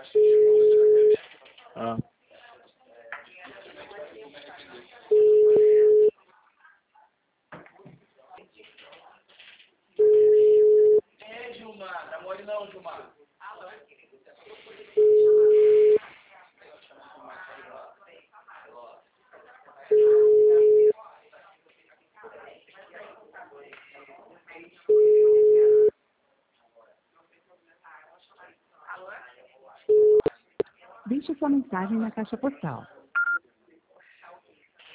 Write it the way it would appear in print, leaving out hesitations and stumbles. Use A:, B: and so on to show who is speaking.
A: Ah.
B: Gilmar, namore não, Gilmar.
C: Deixe sua mensagem na caixa postal